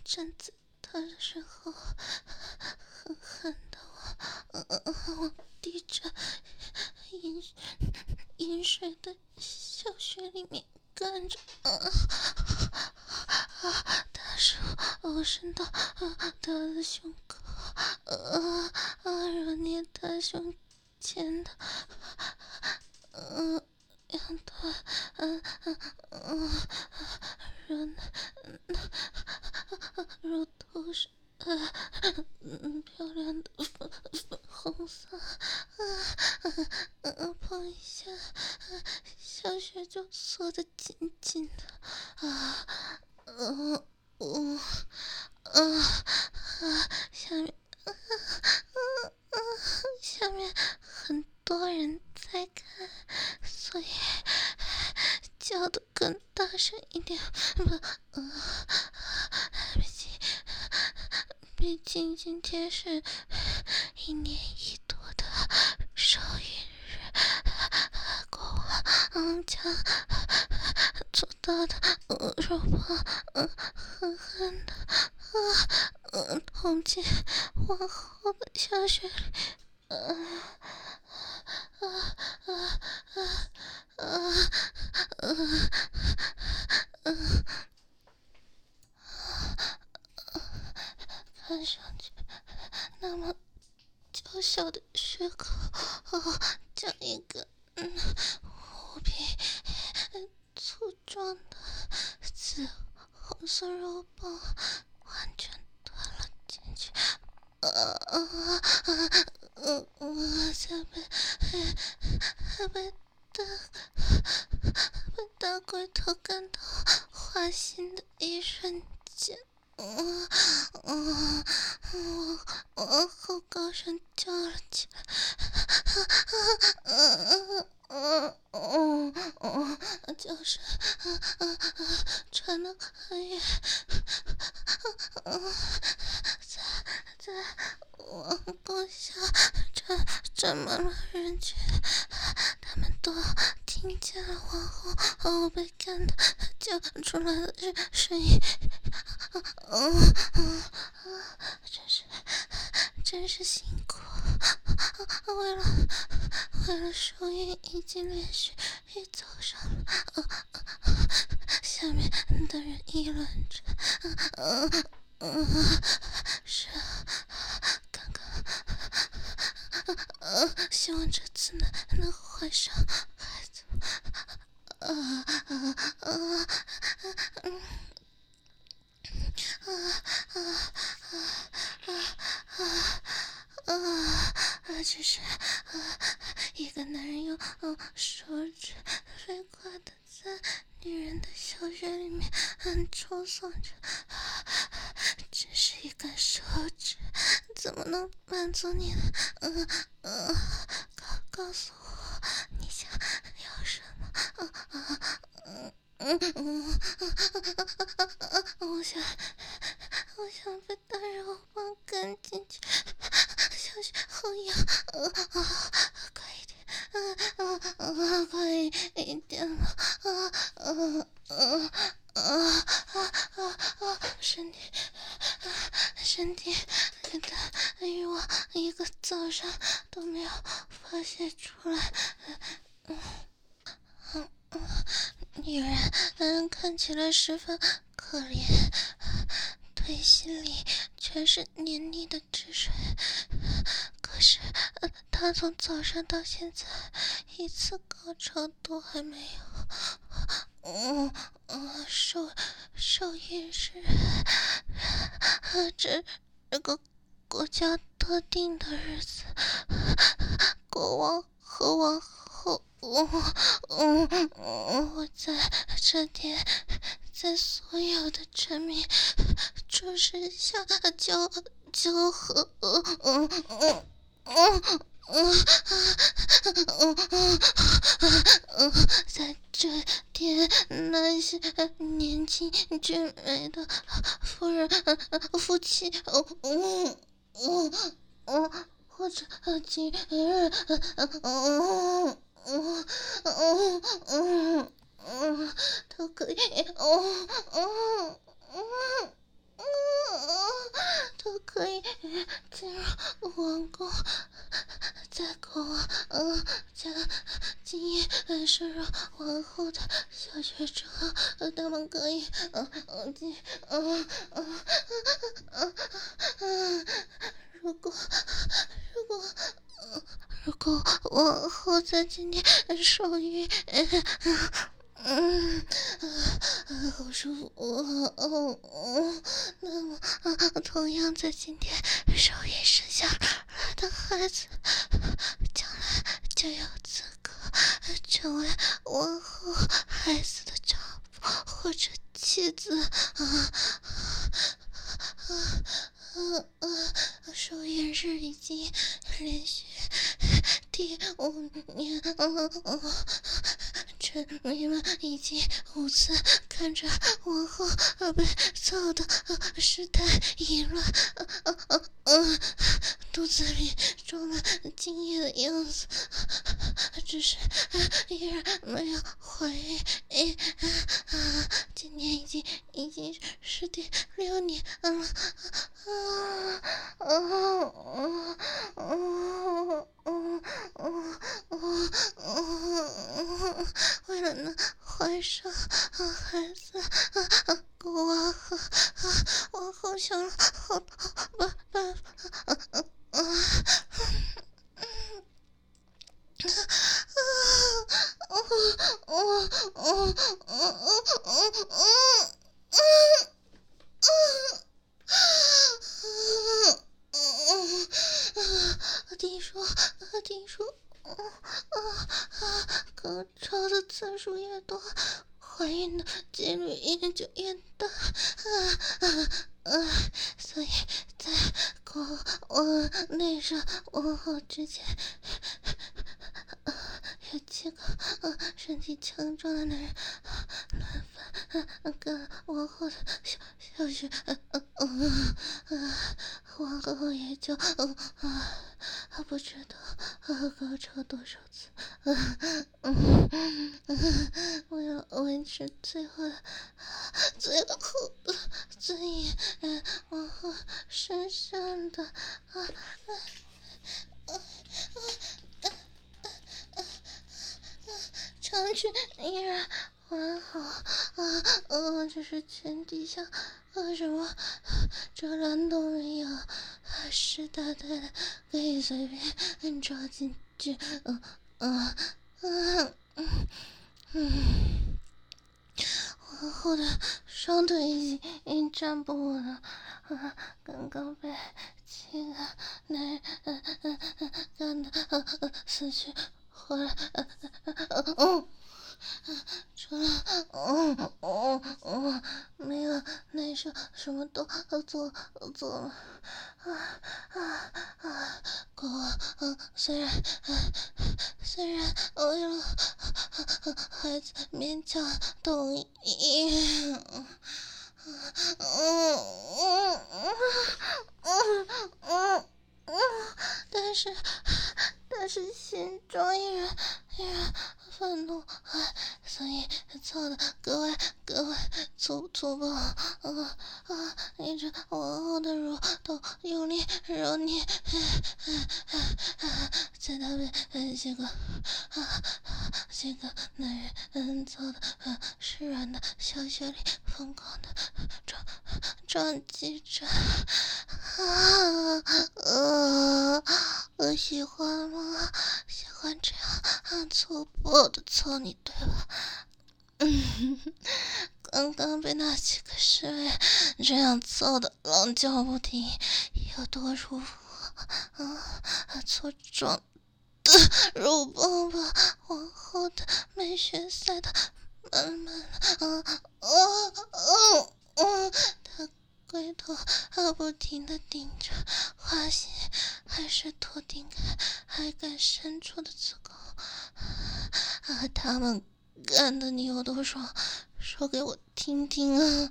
站在他的身后，狠狠地往滴着饮水的小穴里面干着，大手伸到他的胸口，揉捏他胸前的两团乳头是漂亮的粉红色，碰一下，小穴就缩得紧紧的，下面很多人在看，所以叫得更大声一点吧。毕竟今天是1年1度的受孕日，国王将做大的肉棒狠狠的捅进皇后的小穴里，看上去那么娇小的穴口，将一个无比粗壮的紫红色肉棒完全吞了进去，被大龟头干到花心的一瞬间，往后高声叫了起来，叫声传得很远，在王宫下站满了人群，他们都听见了皇后被干的叫出来的声音，真是辛苦，为了受孕已经连续一早上了，下面的人议论着，是啊，刚刚希望这次能怀上孩子，只是一个男人用手指飞快地在女人的小穴里面抽送着，只是一根手指怎么能满足你呢？告诉我你想要什么？我想被大肉棒干进去，小心好痒，快一点，快一点了，身体里的欲望一个早上都没有发泄出来，女人看起来十分可怜，腿心里全是黏腻的汁水，可是她从早上到现在一次高潮都还没有。受孕是这个国家特定的日子，国王和王后，我在这天在所有的臣民注视下就和在这天，那些年轻俊美的夫妻，或者今日，都可以， 王宫，再给我加精液深入王后的小穴之后，他们可以如果王后在今天受孕，好舒服那么同样在今天受孕生下来的孩子，将来就有资格成为王后孩子的丈夫或者妻子。受孕日已经连续第5年，臣女们已经5次看着王后被操的失态淫乱，肚子里装了精液的样子，只是依然没有怀孕。今年已经是第6年了。为了能怀上孩子，王后想了好多办法。听说，高潮的次数越多，怀孕的几率也就越大。所以在国王内上王后之前，有7个身体强壮的男人乱翻跟王后的小穴，王后也就不知道高潮多少次。为了维持最后的尊严，王后身上的长裙依然完好，只是裙底下什么遮拦都没有，湿哒哒的可以随便抓进去。王后的双腿已经站不稳了，刚刚被7个男人干得死去活来。除了没有内射，什么都做了。国王虽然为了孩子勉强同意，但是心中依然愤怒，所以操得格外粗暴。捏着王后的乳头用力揉捏，在他被几个男人操的湿软的小穴里疯狂的撞击着。我喜欢吗？喜欢这样粗暴的操你，对吧？刚刚被那几个侍卫这样操的狼叫不停，有多舒服粗壮的乳棒把皇后的美穴塞得满满的。他龟头不停地顶着花心还是头顶还敢伸出的子宫，他们干的你有多爽，说给我听听啊！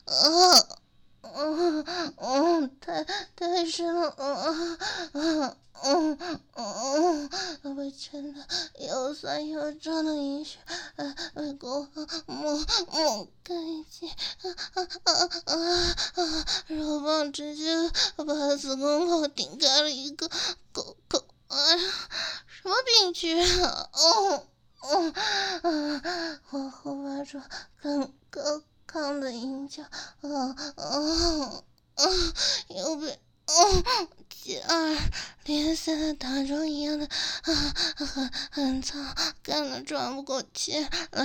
太深了，被撑的腰散又胀的阴穴被国王猛干一击，肉棒直接把子宫口顶开了一个口，哎呀，什么病句啊！皇后发出更高亢的音叫，又被接二连三的打桩一样的很操，干得喘不过气来，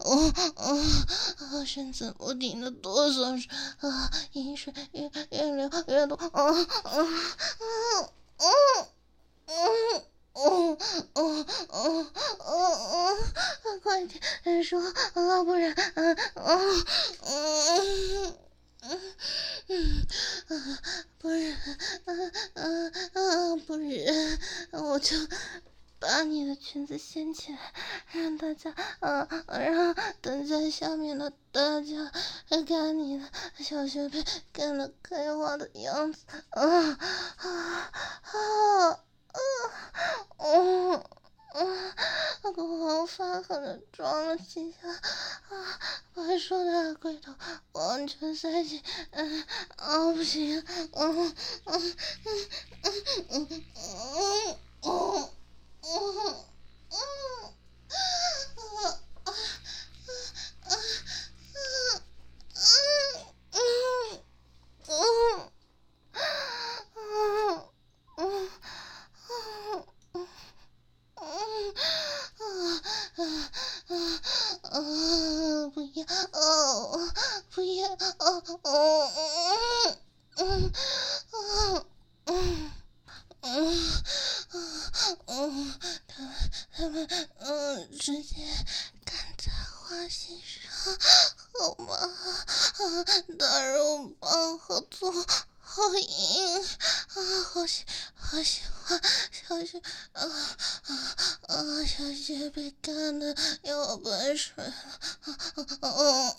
身子不停的哆嗦着，饮水越流越多，快点说，不然，不然，我就把你的裙子掀起来，让大家，让等在下面的大家看你的小穴被干得开花的样子，国王发狠的撞了几下，把硕大的龟头完全塞进，不行，不要，不要，他们直接干在花心上，好吗？大肉棒好粗好硬，好喜欢小雪，小雪被干的要喷水了，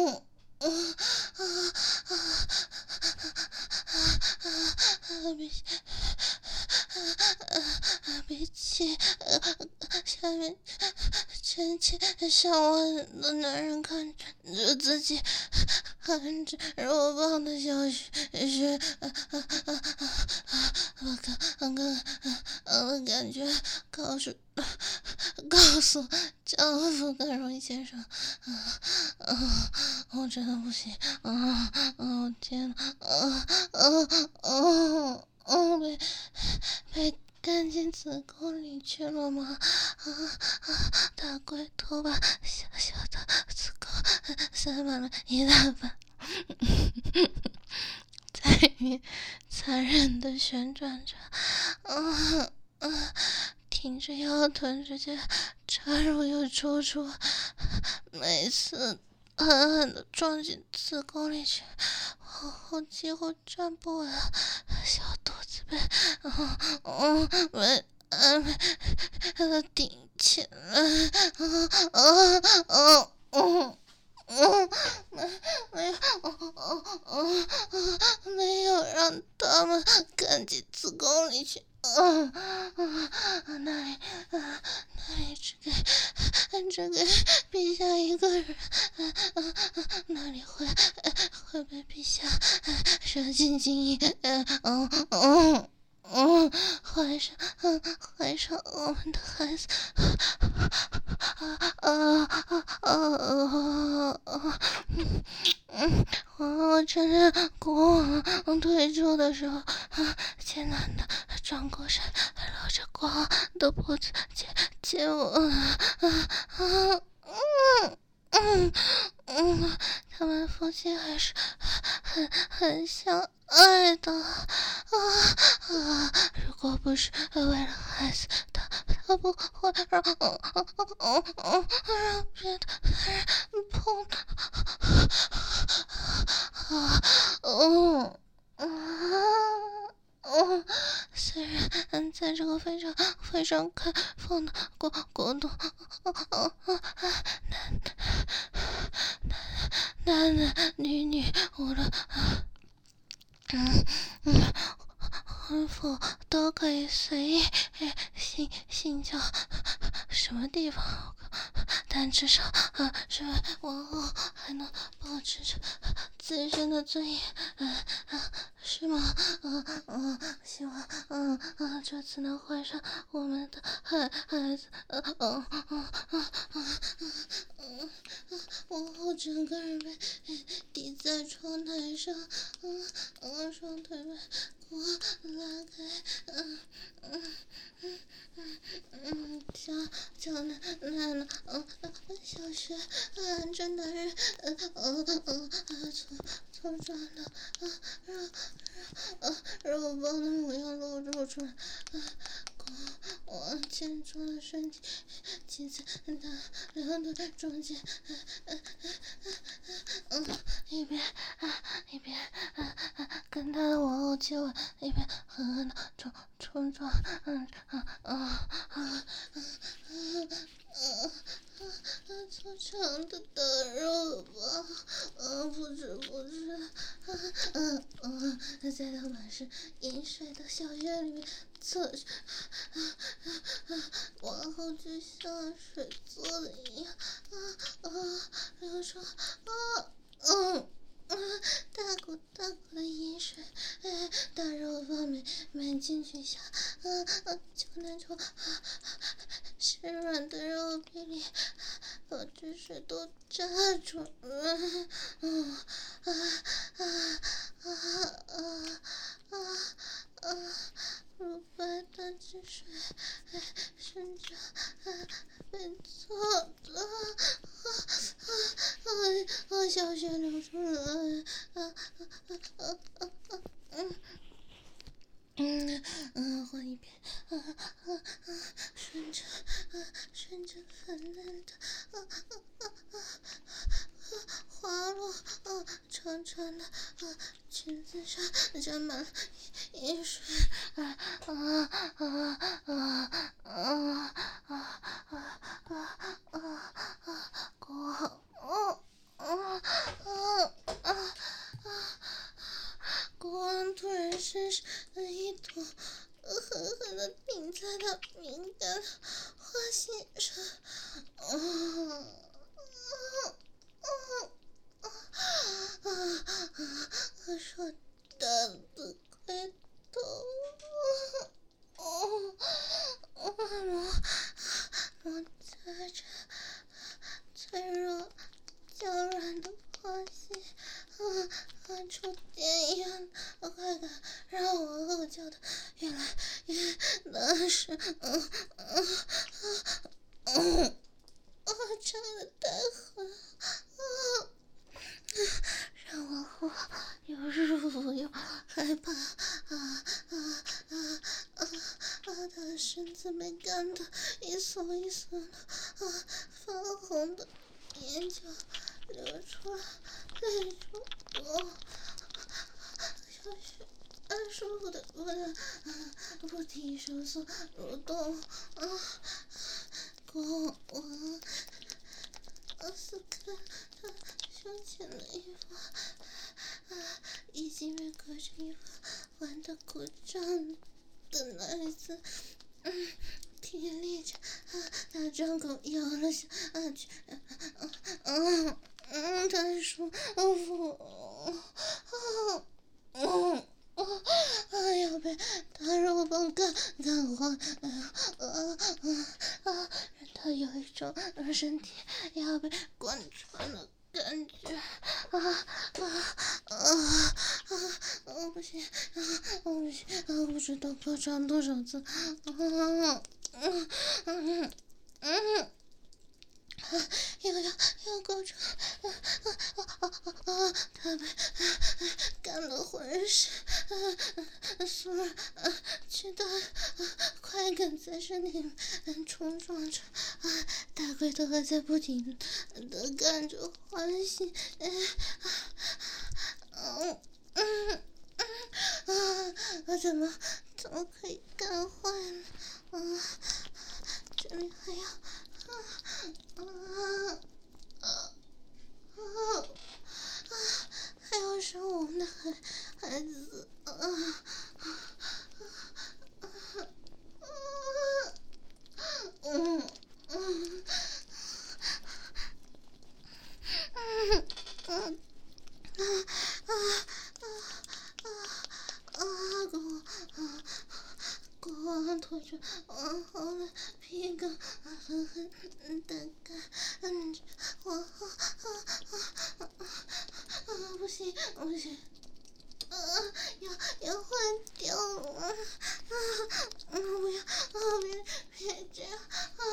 比起下面成千上万的男人看着自己含着肉棒的小穴，我感觉告诉丈夫更容易接受，我真的不行，天哪，被干进子宫里去了吗？大龟头把小小的子宫塞满了一大半，在里面残忍的旋转着，挺着腰臀直接插入又抽出，每次狠狠的撞进子宫里去，我几乎站不稳，小肚子被顶起来，没有让他们干进子宫里去，那里只给陛下一个人，那里会被陛下射进精液，怀上我们的孩子，我承认国王退出的时候，艰难的转过身，搂着国王的脖子亲我，他们夫妻还是很相爱的，如果不是为了孩子，他不会让别的人碰虽然在这个非常开放的国度，男女无论婚妇都可以随意性交， 什么地方，但至少是往后还能保持着自身的尊严，是吗？希望这次能怀上我们的孩子，往后整个人被抵在窗台上，双腿被我拉开，叫奶奶，小雪，这男人，粗壮的，肉包的模样露出来，我健壮的身体挤在他两腿中间，一边跟他的往后接吻，一边狠狠的冲撞，粗长的大肉包，不知在他满是饮水的小穴里面侧着，往后就像水做的一样，流出，大股的饮水，大肉包没进去下，就那种湿软的肉壁里，把汁水都炸出来，乳白的汁水顺着被搓的小血流出来，我一边顺着粉嫩的滑落长长的裙子上沾满了饮水，国王突然身上的一坨狠狠地顶在他敏感的花心上，说大的块头，摩擦着脆弱娇软的花心，触电一样的快感让我后叫的越来越大声，唱的太狠，让我忽又入又害怕，他的身子被干得一耸一耸的，泛红的眼角流出了泪珠，小雪舒服的不停收缩蠕动，国王撕开他胸前的衣服，已经被隔着衣服玩得鼓胀的奶子，体力着，他张口咬了下去，太舒服，要被大肉棒干坏，让他有一种身体要被贯穿的感觉，不行，不知道多长多少次，要够着，他被干了浑身酥软，巨大快感在身体里冲撞着，大龟头还在不停的干着欢喜，怎么可以干坏呢？这里还要还要生我们的孩子， 着往后的屁股狠狠的干着我，不行不行，要换掉了，不要，别这样，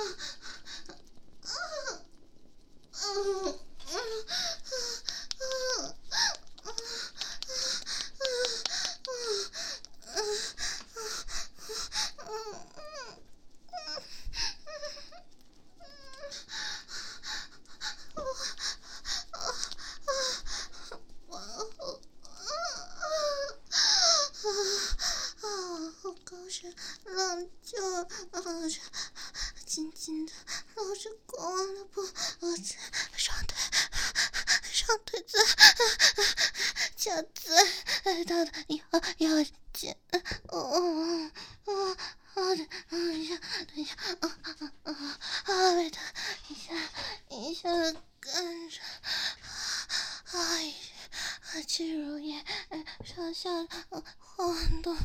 高声浪叫，紧紧的搂着国王的脖子，双腿在夹在他的腰间，等一下，被他一下的干着，肌肉也上下晃动，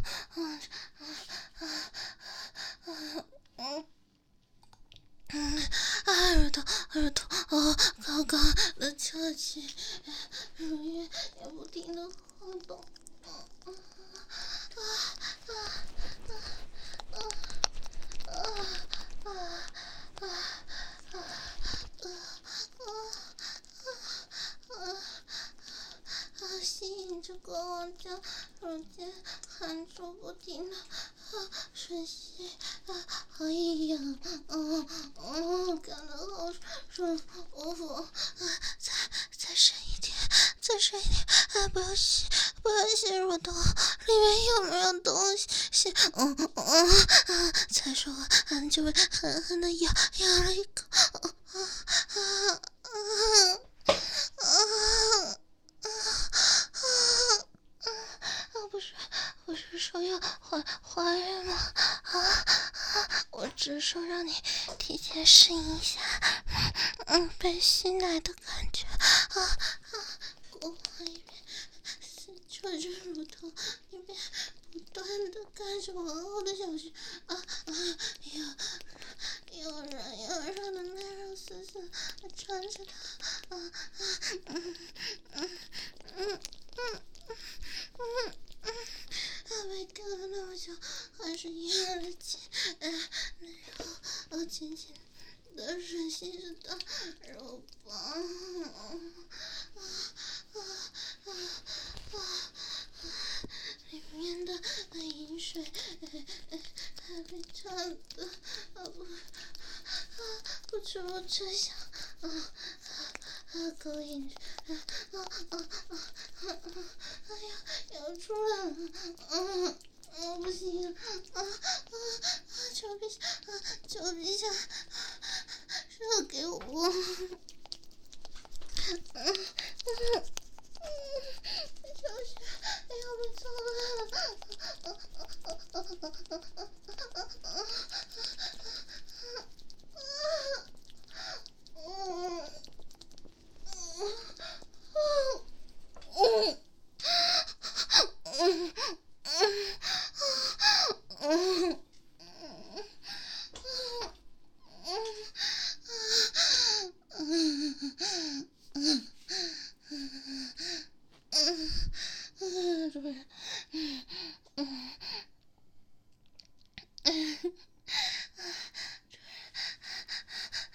耳朵高高的翘起，乳晕也不停的晃动，吸引着国王将乳尖含住不停的吮吸，好痒，感到好舒服，再深一点，不要吸入到里面有没有东西，才说完就被狠狠的咬了一口，不是说要怀孕吗？我只是说让你提前适应一下，被吸奶的感觉，国王一边撕扯着乳头，一边不断的干着王后的小穴，又软的奶肉丝丝的缠着他，被干了那么久，还是一样的紧，然后紧紧的吮吸着他肉棒，里面的饮水还被烫的不知不觉想勾引着，要出来了，不行，求陛下，射给我，小雪要被操烂了，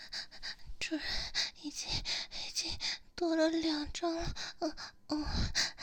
主人已经多了2张了，